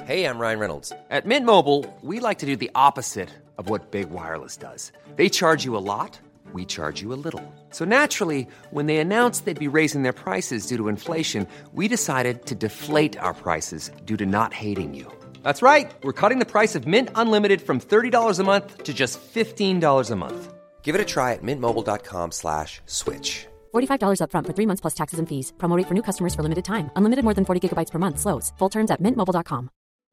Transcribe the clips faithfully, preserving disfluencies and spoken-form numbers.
Hey, I'm Ryan Reynolds. At Mint Mobile, we like to do the opposite of what Big Wireless does. They charge you a lot, we charge you a little. So naturally, when they announced they'd be raising their prices due to inflation, we decided to deflate our prices due to not hating you. That's right. We're cutting the price of Mint Unlimited from thirty dollars a month to just fifteen dollars a month. Give it a try at mintmobile.com slash switch. forty-five dollars up front for three months plus taxes and fees. Promo rate for new customers for limited time. Unlimited more than forty gigabytes per month. Slows full terms at mint mobile dot com.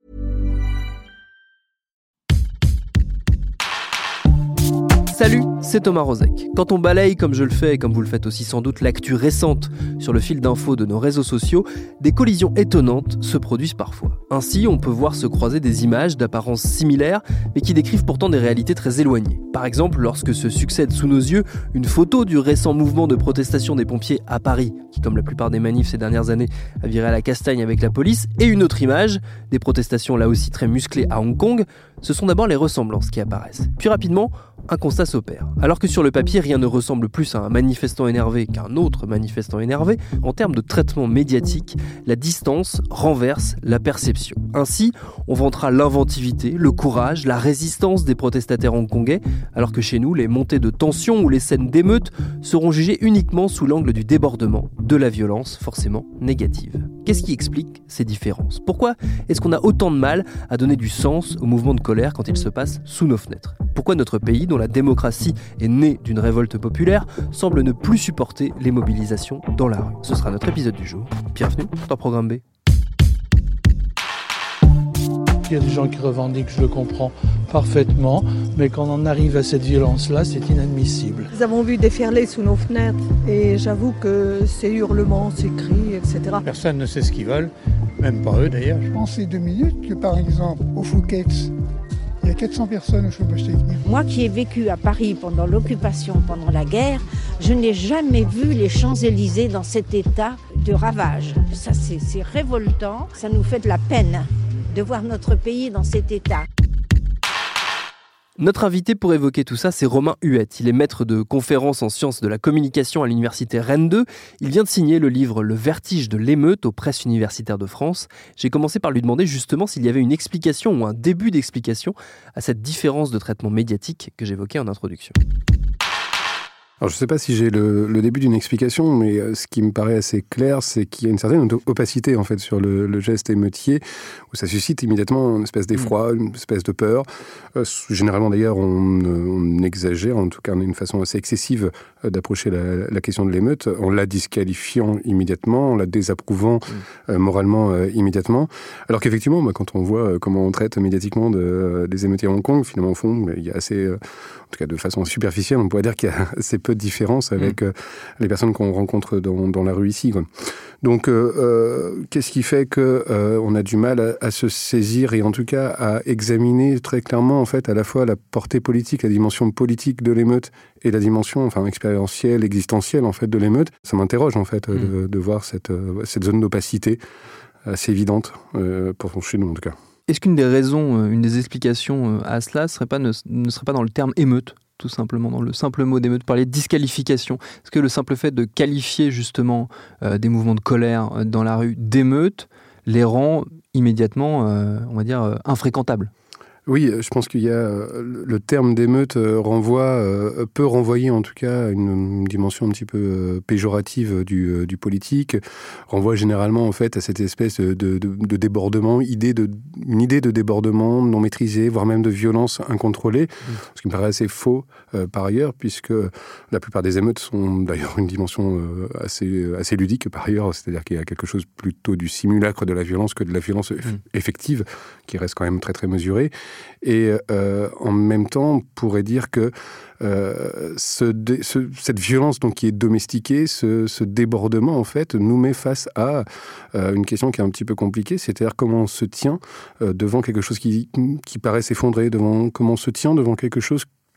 Salut, c'est Thomas Rozek. Quand on balaye, comme je le fais et comme vous le faites aussi sans doute, l'actu récente sur le fil d'infos de nos réseaux sociaux, des collisions étonnantes se produisent parfois. Ainsi, on peut voir se croiser des images d'apparence similaire, mais qui décrivent pourtant des réalités très éloignées. Par exemple, lorsque se succède sous nos yeux une photo du récent mouvement de protestation des pompiers à Paris, qui comme la plupart des manifs ces dernières années a viré à la castagne avec la police, et une autre image, des protestations là aussi très musclées à Hong Kong, ce sont d'abord les ressemblances qui apparaissent. Puis rapidement, un constat s'opère. Alors que sur le papier, rien ne ressemble plus à un manifestant énervé qu'un autre manifestant énervé, en termes de traitement médiatique, la distance renverse la perception. Ainsi, on vantera l'inventivité, le courage, la résistance des protestataires hongkongais, alors que chez nous, les montées de tension ou les scènes d'émeute seront jugées uniquement sous l'angle du débordement, de la violence forcément négative. Qu'est-ce qui explique ces différences ? Pourquoi est-ce qu'on a autant de mal à donner du sens au mouvement de colère quand il se passe sous nos fenêtres ? Pourquoi notre pays, dont la démocratie est née d'une révolte populaire, semble ne plus supporter les mobilisations dans la rue ? Ce sera notre épisode du jour. Bienvenue dans Programme B. Il y a des gens qui revendiquent, je le comprends parfaitement, mais quand on en arrive à cette violence-là, c'est inadmissible. Nous avons vu déferler sous nos fenêtres et j'avoue que ces hurlements, ces cris, et cetera. Personne ne sait ce qu'ils veulent, même pas eux d'ailleurs. Je pensais deux minutes que par exemple, au Fouquet's, il y a quatre cents personnes au chômage technique. Moi qui ai vécu à Paris pendant l'occupation, pendant la guerre, je n'ai jamais vu les Champs-Élysées dans cet état de ravage. Ça, c'est, c'est révoltant, ça nous fait de la peine de voir notre pays dans cet état. Notre invité pour évoquer tout ça, c'est Romain Huette. Il est maître de conférences en sciences de la communication à l'université Rennes deux. Il vient de signer le livre « Le vertige de l'émeute » aux presses universitaires de France. J'ai commencé par lui demander justement s'il y avait une explication ou un début d'explication à cette différence de traitement médiatique que j'évoquais en introduction. Alors, je ne sais pas si j'ai le, le début d'une explication, mais ce qui me paraît assez clair, c'est qu'il y a une certaine opacité en fait sur le, le geste émeutier, où ça suscite immédiatement une espèce d'effroi, une espèce de peur. Euh, généralement, d'ailleurs, on, on exagère, en tout cas, on a une façon assez excessive d'approcher la, la question de l'émeute, en la disqualifiant immédiatement, en la désapprouvant mmh. euh, moralement euh, immédiatement. Alors qu'effectivement, bah, quand on voit comment on traite médiatiquement de, des émeutiers à Hong Kong, finalement, au fond, il y a assez, euh, en tout cas de façon superficielle, on pourrait dire qu'il y a assez peu de différence avec mmh. euh, les personnes qu'on rencontre dans, dans la rue ici, quoi. Donc, euh, euh, qu'est-ce qui fait que euh, on a du mal à, à se saisir et en tout cas à examiner très clairement en fait à la fois la portée politique, la dimension politique de l'émeute et la dimension enfin expérientielle, existentielle en fait de l'émeute. Ça m'interroge en fait mmh. de, de voir cette euh, cette zone d'opacité assez évidente euh, pour chez nous en tout cas. Est-ce qu'une des raisons, une des explications à cela serait pas, ne, ne serait pas dans le terme émeute ? Tout simplement, dans le simple mot d'émeute, parler de disqualification. Est-ce que le simple fait de qualifier justement euh, des mouvements de colère euh, dans la rue d'émeute les rend immédiatement, euh, on va dire, euh, infréquentables ? Oui, je pense qu'il y a le terme d'émeute renvoie, peut renvoyer en tout cas à une dimension un petit peu péjorative du, du politique, renvoie généralement en fait à cette espèce de, de, de débordement, idée de, une idée de débordement non maîtrisé, voire même de violence incontrôlée, mmh. ce qui me paraît assez faux euh, par ailleurs, puisque la plupart des émeutes sont d'ailleurs une dimension euh, assez, assez ludique par ailleurs, c'est-à-dire qu'il y a quelque chose plutôt du simulacre de la violence que de la violence mmh. effective, qui reste quand même très très mesurée. Et euh, en même temps, on pourrait dire que euh, ce dé, ce, cette violence donc, qui est domestiquée, ce, ce débordement, en fait, nous met face à euh, une question qui est un petit peu compliquée, c'est-à-dire comment on se tient euh, devant quelque chose qui, qui paraît s'effondrer, devant, comment on se tient devant quelque chose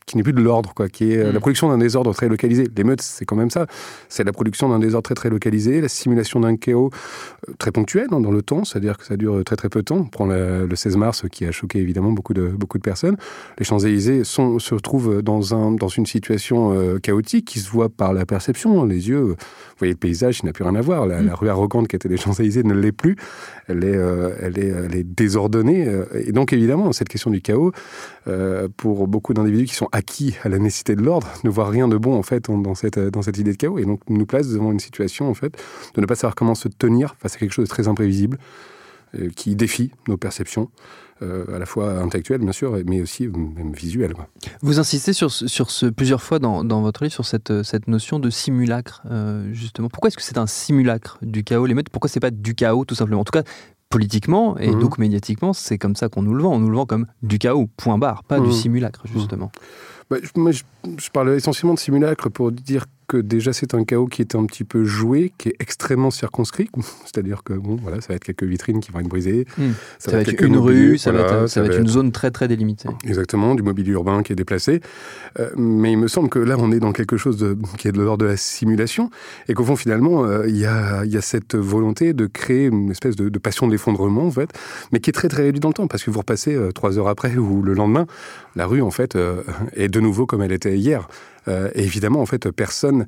qui n'est plus de l'ordre, quoi, qui est mmh. la production d'un désordre très localisé. L'émeute, c'est quand même ça. C'est la production d'un désordre très très localisé, la simulation d'un chaos euh, très ponctuel hein, dans le temps, c'est-à-dire que ça dure très très peu de temps. On prend la, le seize mars qui a choqué évidemment beaucoup de, beaucoup de personnes. Les Champs-Élysées sont, se retrouvent dans, un, dans une situation euh, chaotique qui se voit par la perception. Les yeux, vous voyez le paysage, il n'a plus rien à voir. La, mmh. la rue arrogante qui était les Champs-Élysées ne l'est plus. Elle est, euh, elle est, elle est désordonnée. Et donc évidemment, cette question du chaos, euh, pour beaucoup d'individus qui sont acquis à la nécessité de l'ordre, ne voient rien de bon en fait dans cette, dans cette idée de chaos et donc nous place devant une situation en fait de ne pas savoir comment se tenir face à quelque chose de très imprévisible euh, qui défie nos perceptions euh, à la fois intellectuelles bien sûr mais aussi même visuelles. Quoi. Vous insistez sur, sur ce plusieurs fois dans, dans votre livre sur cette, cette notion de simulacre euh, justement. Pourquoi est-ce que c'est un simulacre du chaos l'émeute ? Pourquoi c'est pas du chaos tout simplement ? En tout cas politiquement et mmh. donc médiatiquement c'est comme ça qu'on nous le vend. On nous le vend comme du chaos, point barre, pas mmh. du simulacre justement. Mmh. Bah, moi, je, je parle essentiellement de simulacre pour dire que déjà c'est un chaos qui est un petit peu joué, qui est extrêmement circonscrit, c'est-à-dire que bon, voilà, ça va être quelques vitrines qui vont être brisées, mmh. ça, ça va être être une mobiliers, rue, ça, voilà, va être, ça, ça va être être une zone très très délimitée. Exactement, du mobilier urbain qui est déplacé, euh, mais il me semble que là on est dans quelque chose de, qui est de l'ordre de la simulation, et qu'au fond finalement il euh, y, a, y a cette volonté de créer une espèce de, de passion de l'effondrement en fait, mais qui est très très réduite dans le temps, parce que vous repassez euh, trois heures après ou le lendemain, la rue en fait euh, est de nouveau comme elle était hier. Euh, et évidemment, en fait, personne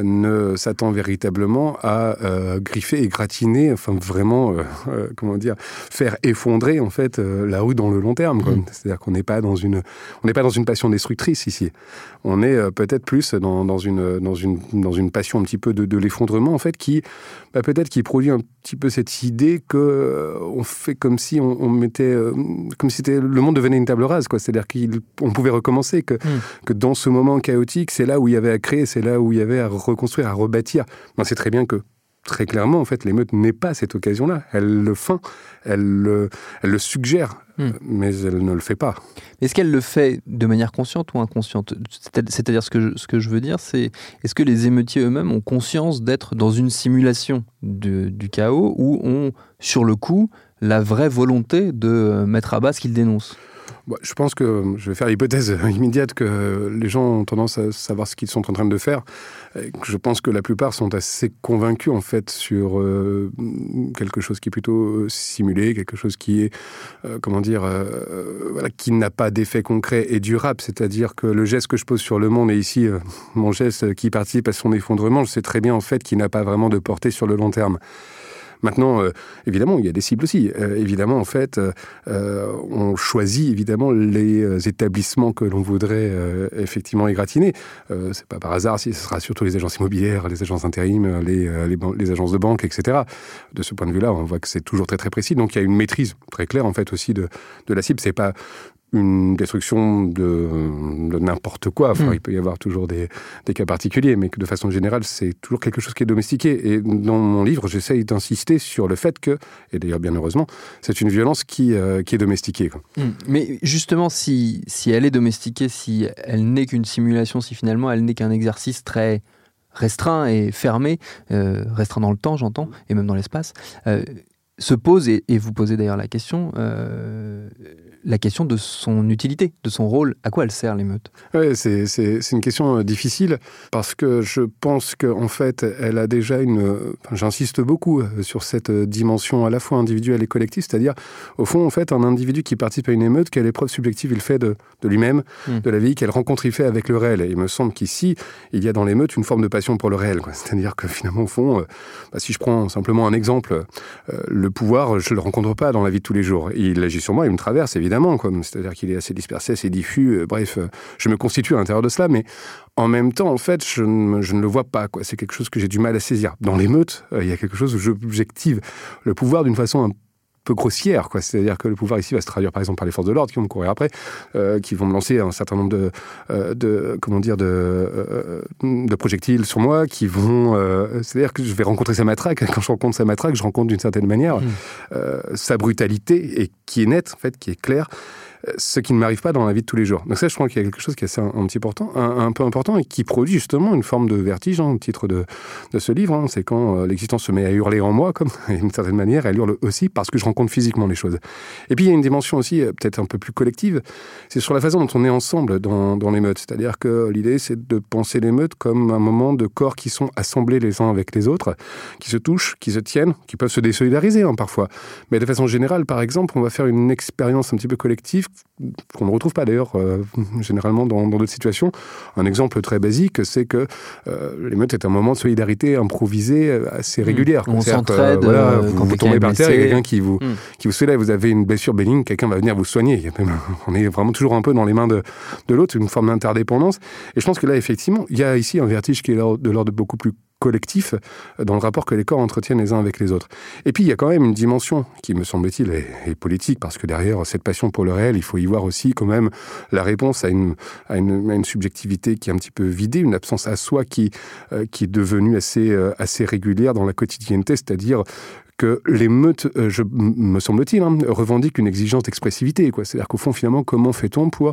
ne s'attend véritablement à euh, griffer et gratiner, enfin vraiment, euh, euh, comment dire, faire effondrer en fait euh, la rue dans le long terme. Quoi. Mmh. C'est-à-dire qu'on n'est pas dans une, on n'est pas dans une passion destructrice ici. On est euh, peut-être plus dans, dans une, dans une, dans une passion un petit peu de, de l'effondrement en fait, qui, bah, peut-être, qui produit un petit peu cette idée que euh, on fait comme si on, on mettait, euh, comme si c'était, le monde devenait une table rase, quoi. C'est-à-dire qu'on pouvait recommencer, que, mmh. que dans ce moment chaotique c'est là où il y avait à créer, c'est là où il y avait à reconstruire, à rebâtir. On sait très bien que, très clairement, en fait, l'émeute n'est pas cette occasion-là. Elle le feint, elle le, elle le suggère, mmh. mais elle ne le fait pas. Est-ce qu'elle le fait de manière consciente ou inconsciente ? C'est-à-dire, ce que, je, ce que je veux dire, c'est est-ce que les émeutiers eux-mêmes ont conscience d'être dans une simulation de, du chaos ou ont, sur le coup, la vraie volonté de mettre à bas ce qu'ils dénoncent ? Bon, je pense que, je vais faire l'hypothèse immédiate que les gens ont tendance à savoir ce qu'ils sont en train de faire. Je pense que la plupart sont assez convaincus, en fait, sur euh, quelque chose qui est plutôt simulé, quelque chose qui est, euh, comment dire, euh, voilà, qui n'a pas d'effet concret et durable. C'est-à-dire que le geste que je pose sur le monde, et ici, euh, mon geste qui participe à son effondrement, je sais très bien, en fait, qu'il n'a pas vraiment de portée sur le long terme. Maintenant, euh, évidemment, il y a des cibles aussi. Euh, évidemment, en fait, euh, on choisit évidemment les établissements que l'on voudrait euh, effectivement égratigner. Euh, c'est pas par hasard si ce sera surtout les agences immobilières, les agences d'intérim, les, les, les agences de banque, et cetera. De ce point de vue-là, on voit que c'est toujours très très précis. Donc, il y a une maîtrise très claire en fait aussi de, de la cible. C'est pas une destruction de, de n'importe quoi. Enfin, mmh. Il peut y avoir toujours des, des cas particuliers, mais que de façon générale, c'est toujours quelque chose qui est domestiqué. Et dans mon livre, j'essaye d'insister sur le fait que, et d'ailleurs bien heureusement, c'est une violence qui, euh, qui est domestiquée. Quoi. Mmh. Mais justement, si, si elle est domestiquée, si elle n'est qu'une simulation, si finalement elle n'est qu'un exercice très restreint et fermé, euh, restreint dans le temps, j'entends, et même dans l'espace, euh, se pose, et, et vous posez d'ailleurs la question, euh, la question de son utilité, de son rôle. À quoi elle sert, l'émeute ? Oui, c'est, c'est, c'est une question difficile, parce que je pense qu'en fait, elle a déjà une... Enfin, j'insiste beaucoup sur cette dimension à la fois individuelle et collective, c'est-à-dire, au fond, en fait, un individu qui participe à une émeute, quelle épreuve subjective il fait de, de lui-même, mmh. de la vie, quelle rencontre il fait avec le réel. Et il me semble qu'ici, il y a dans l'émeute une forme de passion pour le réel, quoi. C'est-à-dire que finalement, au fond, euh, bah, si je prends simplement un exemple, euh, le pouvoir, je ne le rencontre pas dans la vie de tous les jours. Il agit sur moi, il me traverse, évidemment, quoi. C'est-à-dire qu'il est assez dispersé, assez diffus. Euh, bref, euh, je me constitue à l'intérieur de cela, mais en même temps, en fait, je ne, je ne le vois pas, quoi. C'est quelque chose que j'ai du mal à saisir. Dans l'émeute, euh, il y a quelque chose où j'objective le pouvoir d'une façon un peu grossière, quoi. C'est-à-dire que le pouvoir ici va se traduire par exemple par les forces de l'ordre qui vont me courir après, euh, qui vont me lancer un certain nombre de, euh, de comment dire, de, euh, de projectiles sur moi, qui vont, euh, c'est-à-dire que je vais rencontrer sa matraque. Quand je rencontre sa matraque, je rencontre d'une certaine manière mmh. euh, sa brutalité, et qui est nette, en fait, qui est claire. ce qui ne m'arrive pas dans la vie de tous les jours. Donc ça, je crois qu'il y a quelque chose qui est assez un, un petit important, un, un peu important et qui produit justement une forme de vertige, hein, au titre de, de ce livre. Hein. C'est quand euh, l'existence se met à hurler en moi, comme d'une certaine manière, elle hurle aussi parce que je rencontre physiquement les choses. Et puis il y a une dimension aussi euh, peut-être un peu plus collective, c'est sur la façon dont on est ensemble dans, dans l'émeute. C'est-à-dire que l'idée, c'est de penser l'émeute comme un moment de corps qui sont assemblés les uns avec les autres, qui se touchent, qui se tiennent, qui peuvent se désolidariser hein, parfois. Mais de façon générale, par exemple, on va faire une expérience un petit peu collective qu'on ne retrouve pas d'ailleurs euh, généralement dans, dans d'autres situations. Un exemple très basique, c'est que euh, l'émeute est un moment de solidarité improvisé assez régulière. On C'est-à-dire s'entraide que, voilà, euh, vous, quand vous quelqu'un tombez est par terre, il y a blessé. quelqu'un qui vous, Mm. qui vous soulève, vous avez une blessure bénigne, quelqu'un va venir vous soigner. Il y a même, on est vraiment toujours un peu dans les mains de, de l'autre, une forme d'interdépendance. Et je pense que là, effectivement, il y a ici un vertige qui est de l'ordre beaucoup plus collectif dans le rapport que les corps entretiennent les uns avec les autres. Et puis, il y a quand même une dimension qui, me semble-t-il, est, est politique, parce que derrière cette passion pour le réel, il faut y voir aussi quand même la réponse à une, à une, à une subjectivité qui est un petit peu vidée, une absence à soi qui, euh, qui est devenue assez, euh, assez régulière dans la quotidienneté, c'est-à-dire que l'émeute, euh, je, me semble-t-il, hein, revendique une exigence d'expressivité, quoi. C'est-à-dire qu'au fond, finalement, comment fait-on pour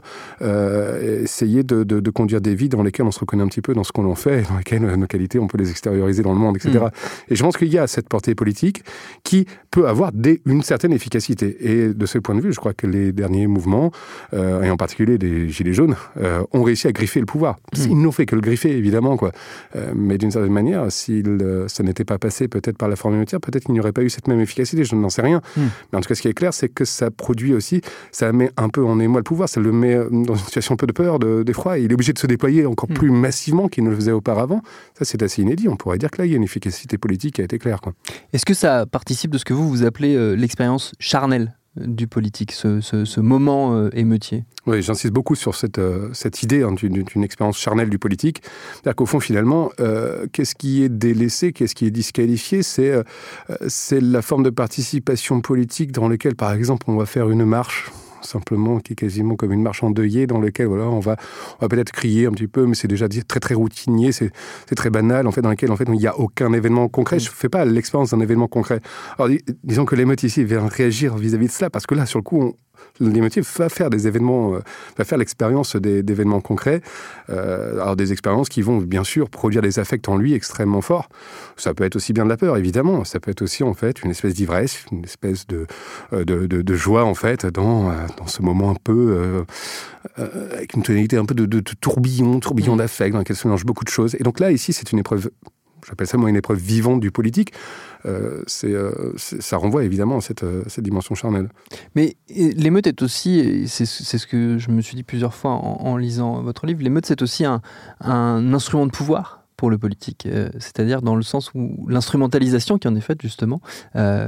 euh, essayer de, de, de conduire des vies dans lesquelles on se reconnaît un petit peu dans ce qu'on en fait, dans lesquelles euh, nos qualités, on peut les extérioriser dans le monde, et cetera. Mmh. Et je pense qu'il y a cette portée politique qui peut avoir des, une certaine efficacité. Et de ce point de vue, je crois que les derniers mouvements, euh, et en particulier les Gilets jaunes, euh, ont réussi à griffer le pouvoir. Mmh. Ils n'ont fait que le griffer, évidemment, quoi. Euh, mais d'une certaine manière, si euh, ça n'était pas passé peut-être par la forme émeutière, peut-être qu'il n'y aurait pas eu cette même efficacité, je n'en sais rien. Mmh. Mais en tout cas, ce qui est clair, c'est que ça produit aussi, ça met un peu en émoi le pouvoir, ça le met dans une situation un peu de peur, de, d'effroi, et il est obligé de se déployer encore mmh. plus massivement qu'il ne le faisait auparavant. Ça, c'est assez inédit. On pourrait dire que là, il y a une efficacité politique qui a été claire, quoi. Est-ce que ça participe de ce que vous, vous appelez euh, l'expérience charnelle du politique, ce, ce, ce moment euh, émeutier? Oui, j'insiste beaucoup sur cette, euh, cette idée hein, d'une, d'une expérience charnelle du politique. C'est-à-dire qu'au fond, finalement, euh, qu'est-ce qui est délaissé, qu'est-ce qui est disqualifié, c'est, euh, c'est la forme de participation politique dans laquelle, par exemple, on va faire une marche, simplement, qui est quasiment comme une marche endeuillée, dans laquelle voilà, on va, on va peut-être crier un petit peu, mais c'est déjà très très routinier, c'est, c'est très banal, en fait, dans lequel en fait, il n'y a aucun événement concret. Je ne fais pas l'expérience d'un événement concret. Alors, dis, disons que l'émeute ici vient réagir vis-à-vis de cela, parce que là, sur le coup, on, l'émeutier va faire des événements, euh, va faire l'expérience des, d'événements concrets, euh, alors des expériences qui vont bien sûr produire des affects en lui extrêmement forts. Ça peut être aussi bien de la peur, évidemment. Ça peut être aussi en fait une espèce d'ivresse, une espèce de de, de, de joie en fait dans dans ce moment un peu euh, euh, avec une tonalité un peu de, de, de tourbillon, tourbillon d'affects dans lequel se mélangent beaucoup de choses. Et donc là ici c'est une épreuve. J'appelle ça moi une épreuve vivante du politique. Euh, c'est, euh, c'est, ça renvoie évidemment à cette, euh, cette dimension charnelle. Mais l'émeute est aussi, et c'est, c'est ce que je me suis dit plusieurs fois en, en lisant votre livre, l'émeute c'est aussi un, un instrument de pouvoir pour le politique, euh, c'est-à-dire dans le sens où l'instrumentalisation qui en est faite justement euh,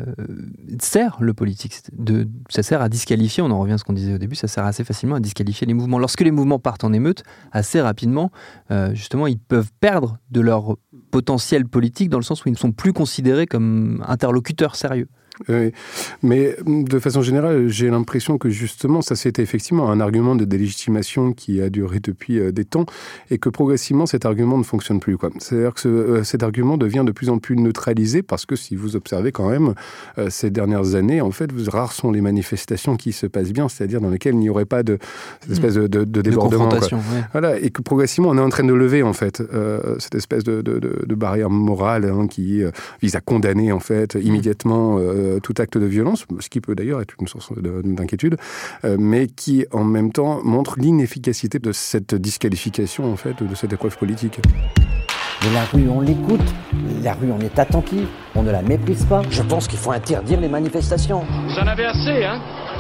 sert le politique, de, ça sert à disqualifier, on en revient à ce qu'on disait au début, ça sert assez facilement à disqualifier les mouvements. Lorsque les mouvements partent en émeute, assez rapidement, euh, justement, ils peuvent perdre de leur potentiel politique dans le sens où ils ne sont plus considérés comme interlocuteurs sérieux. Oui, mais de façon générale, j'ai l'impression que justement, ça c'était effectivement un argument de délégitimation qui a duré depuis euh, des temps et que progressivement cet argument ne fonctionne plus, quoi. C'est-à-dire que ce, euh, cet argument devient de plus en plus neutralisé parce que si vous observez quand même euh, ces dernières années, en fait, rares sont les manifestations qui se passent bien, c'est-à-dire dans lesquelles il n'y aurait pas de cette espèce de, de, de débordement. De confrontation, quoi. Ouais. Voilà, et que progressivement on est en train de lever en fait euh, cette espèce de, de, de, de barrière morale hein, qui euh, vise à condamner en fait immédiatement euh, tout acte de violence, ce qui peut d'ailleurs être une source de, d'inquiétude, euh, mais qui en même temps montre l'inefficacité de cette disqualification en fait, de cette épreuve politique. Mais la rue, on l'écoute, la rue, on est attentif, on ne la méprise pas. Je pense qu'il faut interdire les manifestations. Vous en avez assez, hein ?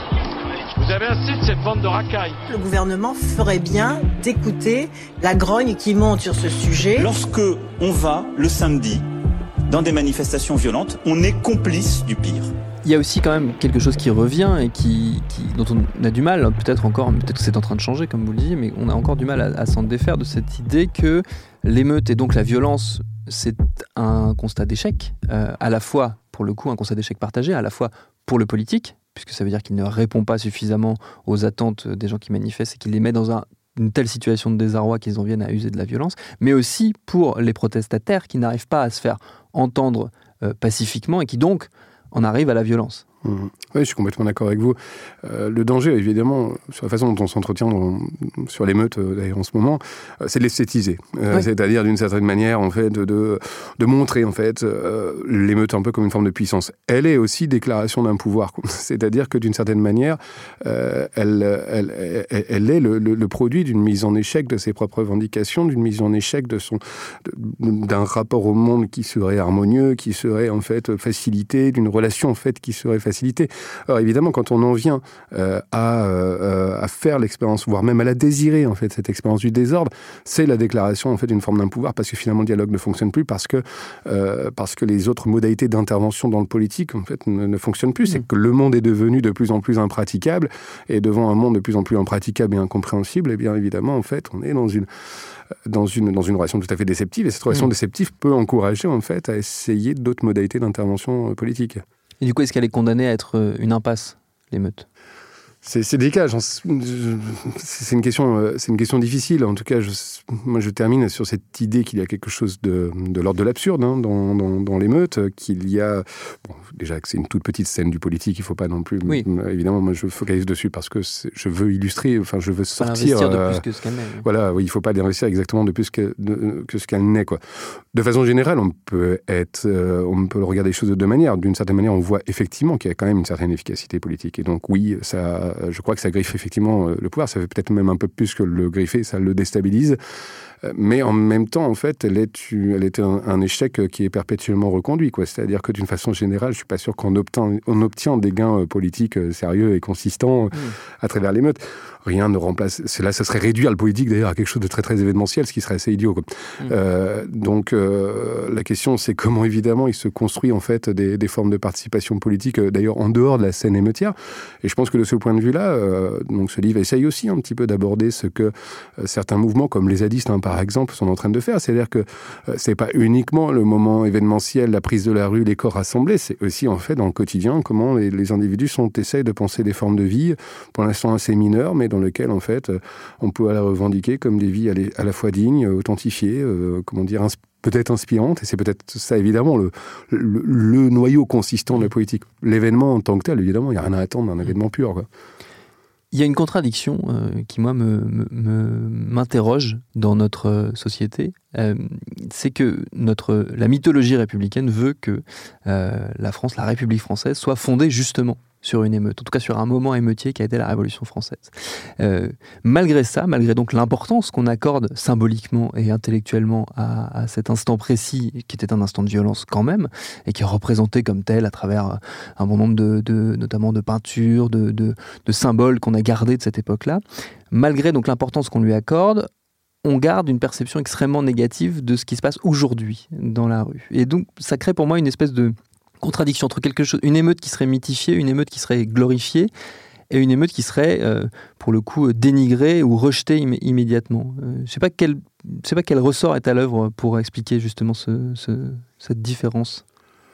Vous avez assez de cette bande de racailles. Le gouvernement ferait bien d'écouter la grogne qui monte sur ce sujet. Lorsque on va, le samedi, dans des manifestations violentes, on est complice du pire. Il y a aussi quand même quelque chose qui revient et qui, qui, dont on a du mal, peut-être encore, peut-être que c'est en train de changer comme vous le disiez, mais on a encore du mal à, à s'en défaire de cette idée que l'émeute et donc la violence, c'est un constat d'échec, euh, à la fois, pour le coup, un constat d'échec partagé, à la fois pour le politique, puisque ça veut dire qu'il ne répond pas suffisamment aux attentes des gens qui manifestent et qu'il les met dans un une telle situation de désarroi qu'ils en viennent à user de la violence, mais aussi pour les protestataires qui n'arrivent pas à se faire entendre euh, pacifiquement et qui donc en arrivent à la violence. Mmh. Oui, je suis complètement d'accord avec vous. Euh, le danger, évidemment, sur la façon dont on s'entretient dans, sur l'émeute, euh, d'ailleurs en ce moment, euh, c'est de l'esthétiser. Euh, oui. C'est-à-dire, d'une certaine manière, en fait, de, de, de montrer en fait euh, l'émeute un peu comme une forme de puissance. Elle est aussi déclaration d'un pouvoir. C'est-à-dire que d'une certaine manière, euh, elle, elle, elle, elle est le, le, le produit d'une mise en échec de ses propres revendications, d'une mise en échec de son, de, d'un rapport au monde qui serait harmonieux, qui serait en fait facilité, d'une relation en fait qui serait facilité. Alors évidemment, quand on en vient euh, à, euh, à faire l'expérience, voire même à la désirer, en fait, cette expérience du désordre, c'est la déclaration en fait d'une forme d'un pouvoir, parce que finalement le dialogue ne fonctionne plus, parce que euh, parce que les autres modalités d'intervention dans le politique en fait ne, ne fonctionnent plus. Mmh. C'est que le monde est devenu de plus en plus impraticable, et devant un monde de plus en plus impraticable et incompréhensible, et bien évidemment en fait on est dans une dans une dans une relation tout à fait déceptive, et cette relation mmh. déceptive peut encourager en fait à essayer d'autres modalités d'intervention politique. Et du coup, est-ce qu'elle est condamnée à être une impasse, l'émeute ? C'est, c'est délicat. C'est une question, c'est une question difficile. En tout cas, je, moi, je termine sur cette idée qu'il y a quelque chose de, de l'ordre de l'absurde hein, dans, dans, dans l'émeute, qu'il y a, bon, déjà que c'est une toute petite scène du politique, il ne faut pas non plus. Oui. Évidemment, moi, je focalise dessus parce que je veux illustrer, enfin, je veux sortir. Investir de plus euh, que ce qu'elle n'est. Oui. Voilà, oui, il ne faut pas investir exactement de plus que, de, que ce qu'elle n'est, quoi. De façon générale, on peut être, euh, on peut regarder les choses de deux manières. D'une certaine manière, on voit effectivement qu'il y a quand même une certaine efficacité politique, et donc oui, ça. Je crois que ça griffe effectivement le pouvoir. Ça fait peut-être même un peu plus que le griffer, ça le déstabilise. Mais en même temps, en fait, elle est, elle est un, un échec qui est perpétuellement reconduit, quoi. C'est-à-dire que d'une façon générale, je ne suis pas sûr qu'on obtient, on obtient des gains politiques sérieux et consistants mmh. à travers l'émeute. Rien ne remplace... C'est là, ça serait réduire le politique, d'ailleurs, à quelque chose de très, très événementiel, ce qui serait assez idiot, quoi. Mmh. Euh, donc, euh, la question, c'est comment, évidemment, il se construit, en fait, des, des formes de participation politique, d'ailleurs, en dehors de la scène émeutière. Et je pense que de ce point de vue-là, euh, donc, ce livre essaye aussi un petit peu d'aborder ce que euh, certains mouvements, comme les zadistes, hein, par exemple, sont en train de faire. C'est-à-dire que euh, c'est pas uniquement le moment événementiel, la prise de la rue, les corps rassemblés, c'est aussi, en fait, dans le quotidien, comment les, les individus sont, essayent de penser des formes de vie, pour l'instant assez mineures, mais dans lesquelles, en fait, on peut la revendiquer comme des vies à la fois dignes, authentifiées, euh, comment dire, ins- peut-être inspirantes, et c'est peut-être ça, évidemment, le, le, le noyau consistant de la politique. L'événement en tant que tel, évidemment, il n'y a rien à attendre d'un événement pur, quoi. Il y a une contradiction euh, qui, moi, me, me, m'interroge dans notre société. Euh, c'est que notre, la mythologie républicaine veut que euh, la France, la République française, soit fondée justement sur une émeute, en tout cas sur un moment émeutier qui a été la Révolution française. Euh, malgré ça, malgré donc l'importance qu'on accorde symboliquement et intellectuellement à, à cet instant précis, qui était un instant de violence quand même, et qui est représenté comme tel à travers un bon nombre de, de notamment de peintures, de, de, de symboles qu'on a gardés de cette époque-là, malgré donc l'importance qu'on lui accorde, on garde une perception extrêmement négative de ce qui se passe aujourd'hui dans la rue. Et donc, ça crée pour moi une espèce de contradiction entre quelque chose, une émeute qui serait mythifiée, une émeute qui serait glorifiée, et une émeute qui serait, euh, pour le coup, dénigrée ou rejetée im- immédiatement. Euh, je ne sais pas quel, je sais pas quel ressort est à l'œuvre pour expliquer justement ce, ce, cette différence.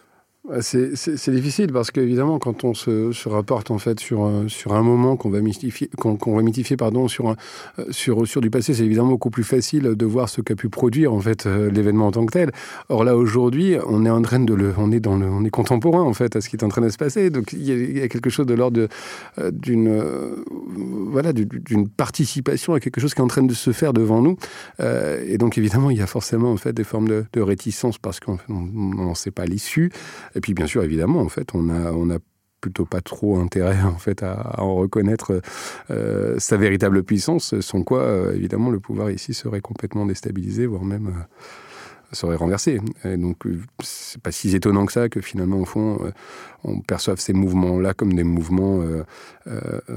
C'est, c'est, c'est difficile parce qu'évidemment, quand on se, se rapporte en fait sur, sur un moment qu'on va mythifier, qu'on, qu'on va mythifier pardon, sur, un, sur, sur du passé, c'est évidemment beaucoup plus facile de voir ce qu'a pu produire en fait l'événement en tant que tel. Or là, aujourd'hui, on est en train de le, on est dans le, on est contemporain en fait à ce qui est en train de se passer. Donc il y a, il y a quelque chose de l'ordre de, d'une, euh, voilà, d'une participation à quelque chose qui est en train de se faire devant nous. Euh, et donc évidemment, il y a forcément en fait des formes de, de réticence parce qu'on n'en sait pas l'issue. Et puis, bien sûr, évidemment, en fait, on a, on a plutôt pas trop intérêt, en fait, à, à en reconnaître euh, sa véritable puissance, sans quoi, euh, évidemment, le pouvoir ici serait complètement déstabilisé, voire même euh, serait renversé. Et donc, euh, c'est pas si étonnant que ça que, finalement, au fond, euh, on perçoive ces mouvements-là comme des mouvements euh, euh,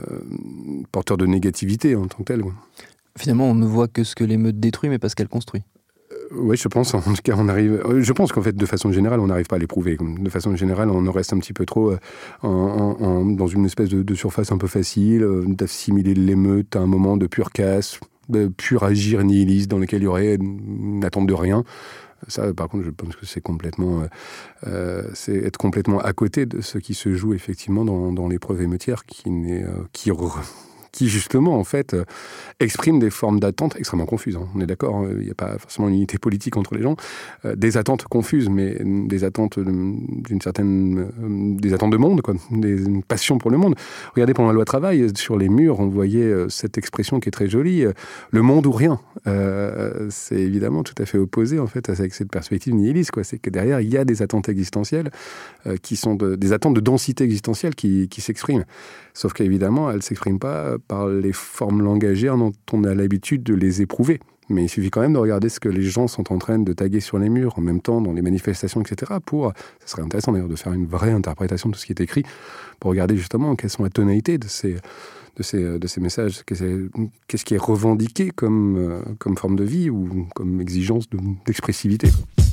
porteurs de négativité en tant que tels. Ouais. Finalement, on ne voit que ce que l'émeute détruit, mais pas ce qu'elle construit. Oui, je pense. En tout cas, on arrive. Je pense qu'en fait, de façon générale, on n'arrive pas à l'éprouver. De façon générale, on en reste un petit peu trop en, en, en, dans une espèce de, de surface un peu facile, d'assimiler l'émeute à un moment de pure casse, de pur agir nihiliste dans lequel il y aurait une attente de rien. Ça, par contre, je pense que c'est complètement, euh, c'est être complètement à côté de ce qui se joue effectivement dans, dans l'épreuve émeutière, qui n'est, euh, qui re... qui justement, en fait, euh, expriment des formes d'attente extrêmement confuses. Hein. On est d'accord, il n'y a pas forcément une unité politique entre les gens. Euh, des attentes confuses, mais des attentes d'une certaine... Euh, des attentes de monde, quoi. Des, une passion pour le monde. Regardez, pendant la loi travail, sur les murs, on voyait euh, cette expression qui est très jolie, euh, le monde ou rien. Euh, c'est évidemment tout à fait opposé, en fait, avec cette perspective nihiliste, quoi. C'est que derrière, il y a des attentes existentielles euh, qui sont de, des attentes de densité existentielle qui, qui s'expriment. Sauf qu'évidemment, elles ne s'expriment pas par les formes langagières dont on a l'habitude de les éprouver. Mais il suffit quand même de regarder ce que les gens sont en train de taguer sur les murs, en même temps dans les manifestations, et cetera. Pour, ce serait intéressant d'ailleurs de faire une vraie interprétation de tout ce qui est écrit, pour regarder justement quelles sont les tonalités de ces, de ces, de ces messages, qu'est-ce qui est revendiqué comme, comme forme de vie ou comme exigence de, d'expressivité.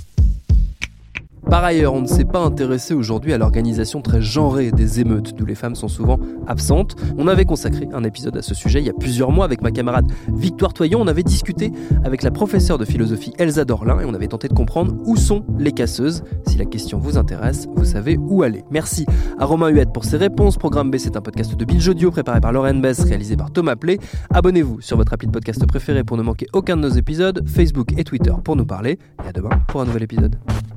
Par ailleurs, on ne s'est pas intéressé aujourd'hui à l'organisation très genrée des émeutes, d'où les femmes sont souvent absentes. On avait consacré un épisode à ce sujet il y a plusieurs mois avec ma camarade Victoire Toyon. On avait discuté avec la professeure de philosophie Elsa Dorlin et on avait tenté de comprendre où sont les casseuses. Si la question vous intéresse, vous savez où aller. Merci à Romain Huette pour ses réponses. Programme B, c'est un podcast de Binge Audio préparé par Lauren Bess, réalisé par Thomas Play. Abonnez-vous sur votre appli de podcast préféré pour ne manquer aucun de nos épisodes, Facebook et Twitter pour nous parler. Et à demain pour un nouvel épisode.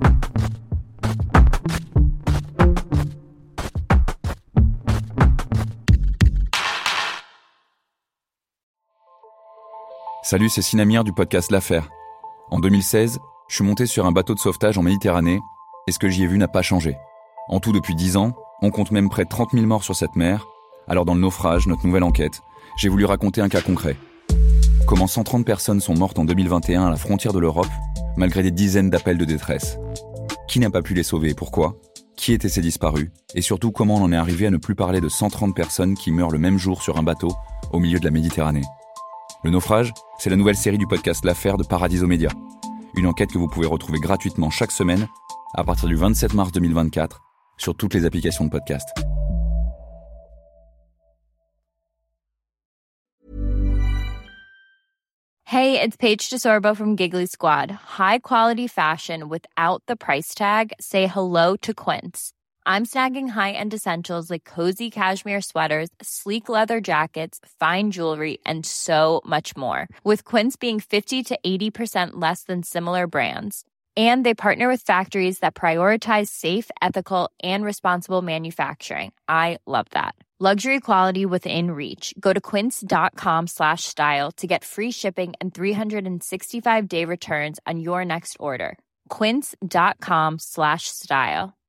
Salut, c'est Sinamir du podcast L'Affaire. En deux mille seize, je suis monté sur un bateau de sauvetage en Méditerranée et ce que j'y ai vu n'a pas changé. En tout, depuis dix ans, on compte même près de trente mille morts sur cette mer. Alors dans le naufrage, notre nouvelle enquête, j'ai voulu raconter un cas concret. Comment cent trente personnes sont mortes en deux mille vingt et un à la frontière de l'Europe, malgré des dizaines d'appels de détresse. Qui n'a pas pu les sauver et pourquoi ? Qui étaient ces disparus ? Et surtout, comment on en est arrivé à ne plus parler de cent trente personnes qui meurent le même jour sur un bateau au milieu de la Méditerranée ? Le naufrage, c'est la nouvelle série du podcast L'Affaire de Paradiso Média. Une enquête que vous pouvez retrouver gratuitement chaque semaine à partir du vingt-sept mars deux mille vingt-quatre sur toutes les applications de podcast. Hey, it's Paige DeSorbo from Giggly Squad. High quality fashion without the price tag. Say hello to Quince. I'm snagging high-end essentials like cozy cashmere sweaters, sleek leather jackets, fine jewelry, and so much more. With Quince being fifty to eighty percent less than similar brands. And they partner with factories that prioritize safe, ethical, and responsible manufacturing. I love that. Luxury quality within reach. Go to quince.com slash style to get free shipping and three sixty-five day returns on your next order. Quince.com slash style.